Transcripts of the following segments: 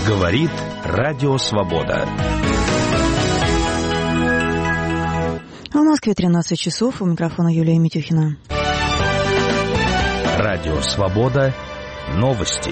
Говорит Радио Свобода. В Москве 13 часов. У микрофона Юлия Митюхина. Радио Свобода. Новости.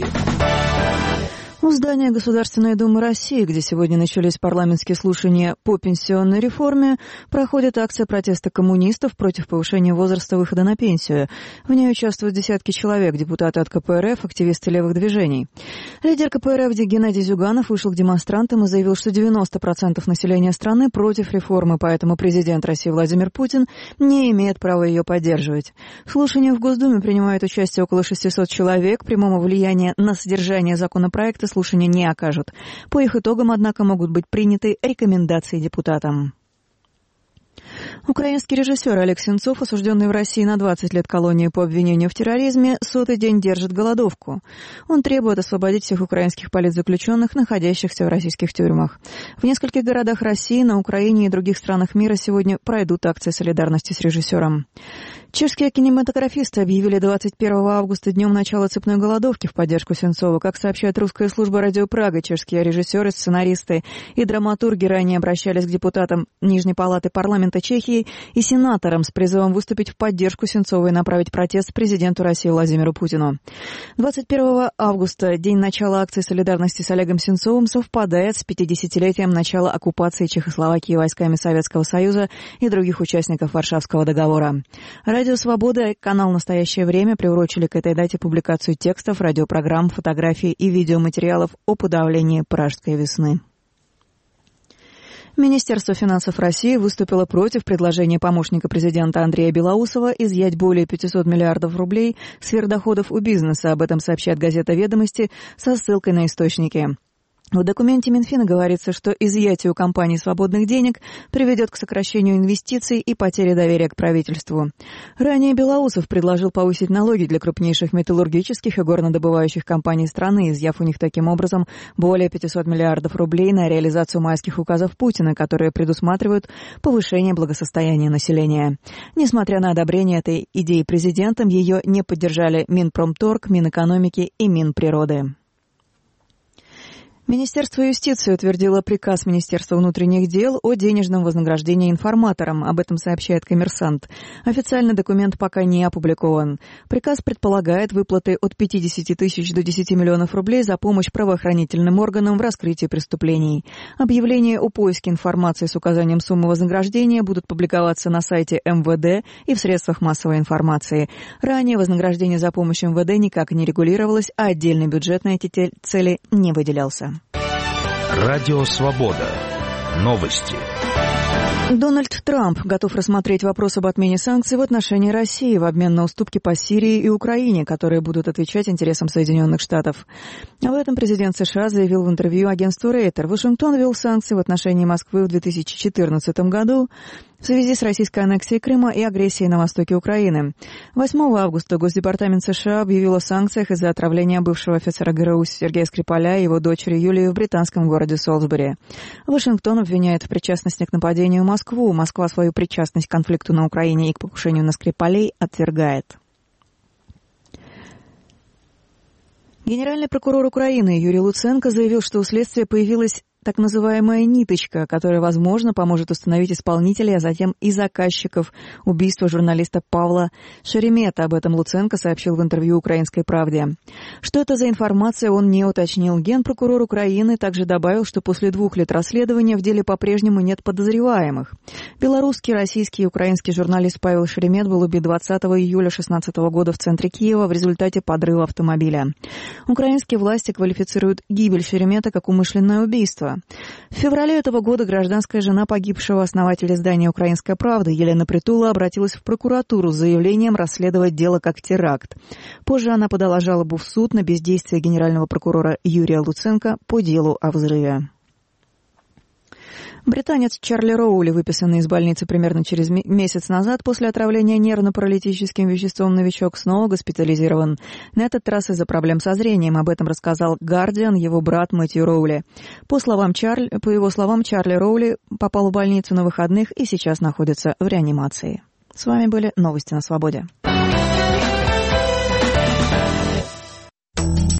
У здания Государственной Думы России, где сегодня начались парламентские слушания по пенсионной реформе, проходит акция протеста коммунистов против повышения возраста выхода на пенсию. В ней участвуют десятки человек, депутаты от КПРФ, активисты левых движений. Лидер КПРФ Геннадий Зюганов вышел к демонстрантам и заявил, что 90% населения страны против реформы, поэтому президент России Владимир Путин не имеет права ее поддерживать. В слушаниях в Госдуме принимают участие около 600 человек. Прямого влияния на содержание законопроекта слушания не окажут. По их итогам, однако, могут быть приняты рекомендации депутатам. Украинский режиссер Олег Сенцов, осужденный в России на 20 лет колонии по обвинению в терроризме, 100-й день держит голодовку. Он требует освободить всех украинских политзаключенных, находящихся в российских тюрьмах. В нескольких городах России, на Украине и других странах мира сегодня пройдут акции солидарности с режиссером. Чешские кинематографисты объявили 21 августа днем начала цепной голодовки в поддержку Сенцова. Как сообщает русская служба «Радио Прага», чешские режиссеры, сценаристы и драматурги ранее обращались к депутатам Нижней палаты парламента Чехии и сенаторам с призывом выступить в поддержку Сенцова и направить протест президенту России Владимиру Путину. 21 августа, день начала акции солидарности с Олегом Сенцовым, совпадает с 50-летием начала оккупации Чехословакии войсками Советского Союза и других участников Варшавского договора. Радио «Свобода» и канал «Настоящее время» приурочили к этой дате публикацию текстов, радиопрограмм, фотографий и видеоматериалов о подавлении Пражской весны. Министерство финансов России выступило против предложения помощника президента Андрея Белоусова изъять более 500 миллиардов рублей сверхдоходов у бизнеса. Об этом сообщает газета «Ведомости» со ссылкой на источники. В документе Минфина говорится, что изъятие у компаний свободных денег приведет к сокращению инвестиций и потере доверия к правительству. Ранее Белоусов предложил повысить налоги для крупнейших металлургических и горнодобывающих компаний страны, изъяв у них таким образом более 500 миллиардов рублей на реализацию майских указов Путина, которые предусматривают повышение благосостояния населения. Несмотря на одобрение этой идеи президентом, ее не поддержали Минпромторг, Минэкономики и Минприроды. Министерство юстиции утвердило приказ Министерства внутренних дел о денежном вознаграждении информаторам. Об этом сообщает «Коммерсант». Официальный документ пока не опубликован. Приказ предполагает выплаты от 50 тысяч до 10 миллионов рублей за помощь правоохранительным органам в раскрытии преступлений. Объявления о поиске информации с указанием суммы вознаграждения будут публиковаться на сайте МВД и в средствах массовой информации. Ранее вознаграждение за помощь МВД никак не регулировалось, а отдельный бюджет на эти цели не выделялся. Радио Свобода. Новости. Дональд Трамп готов рассмотреть вопрос об отмене санкций в отношении России в обмен на уступки по Сирии и Украине, которые будут отвечать интересам Соединенных Штатов. Об этом президент США заявил в интервью агентству Рейтер. Вашингтон ввел санкции в отношении Москвы в 2014 году в связи с российской аннексией Крыма и агрессией на востоке Украины. 8 августа Госдепартамент США объявил о санкциях из-за отравления бывшего офицера ГРУ Сергея Скрипаля и его дочери Юлии в британском городе Солсбери. Вашингтон обвиняет в причастности к нападению Москву. Москва свою причастность к конфликту на Украине и к покушению на Скрипалей отвергает. Генеральный прокурор Украины Юрий Луценко заявил, что у следствия появилась так называемая ниточка, которая, возможно, поможет установить исполнителей, а затем и заказчиков убийства журналиста Павла Шеремета. Об этом Луценко сообщил в интервью «Украинской правде». Что это за информация, он не уточнил. Генпрокурор Украины также добавил, что после 2 лет расследования в деле по-прежнему нет подозреваемых. Белорусский, российский и украинский журналист Павел Шеремет был убит 20 июля 2016 года в центре Киева в результате подрыва автомобиля. Украинские власти квалифицируют гибель Шеремета как умышленное убийство. В феврале этого года гражданская жена погибшего основателя издания «Украинская правда» Елена Притула обратилась в прокуратуру с заявлением расследовать дело как теракт. Позже она подала жалобу в суд на бездействие генерального прокурора Юрия Луценко по делу о взрыве. Британец Чарли Роули, выписанный из больницы примерно через месяц назад после отравления нервно-паралитическим веществом «Новичок», снова госпитализирован. На этот раз из-за проблем со зрением. Об этом рассказал «Гардиан» его брат Мэтью Роули. По его словам, Чарли Роули попал в больницу на выходных и сейчас находится в реанимации. С вами были новости на Свободе.